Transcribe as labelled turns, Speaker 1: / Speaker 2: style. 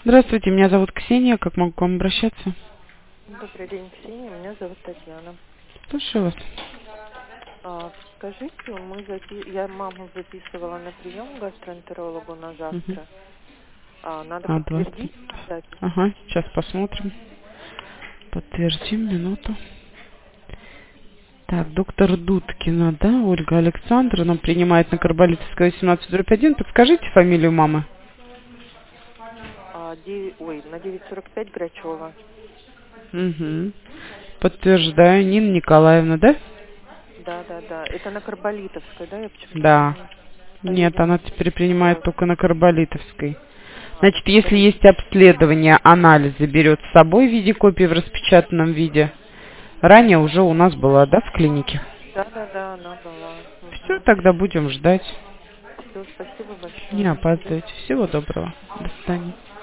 Speaker 1: Здравствуйте, меня зовут Ксения. Как могу к вам обращаться?
Speaker 2: Добрый день, Ксения. Меня зовут Татьяна.
Speaker 1: Слушаю вас.
Speaker 2: Скажите, я маму записывала на прием к гастроэнтерологу на
Speaker 1: Угу.
Speaker 2: завтра. Надо
Speaker 1: 20.
Speaker 2: подтвердить запись.
Speaker 1: Ага, сейчас посмотрим. Подтвердим, минуту. Так, доктор Дудкина, да? Ольга Александровна принимает на Карболитовская 18/1. Подскажите фамилию мамы.
Speaker 2: На 9:45 Грачева.
Speaker 1: Угу. Подтверждаю, Нина Николаевна, да?
Speaker 2: Да. Это на Карболитовской, да? Я почему-то
Speaker 1: Да.
Speaker 2: помню.
Speaker 1: Нет,
Speaker 2: Поедем
Speaker 1: она теперь принимает
Speaker 2: делать.
Speaker 1: только на Карболитовской. Значит, если
Speaker 2: Скажите.
Speaker 1: есть обследование, анализы берет с собой в виде копии в распечатанном виде. Ранее уже у нас была, да, в клинике?
Speaker 2: Да, она была.
Speaker 1: Все, тогда будем ждать.
Speaker 2: Все, спасибо
Speaker 1: Не
Speaker 2: большое.
Speaker 1: опаздывайте. Всего доброго. До свидания.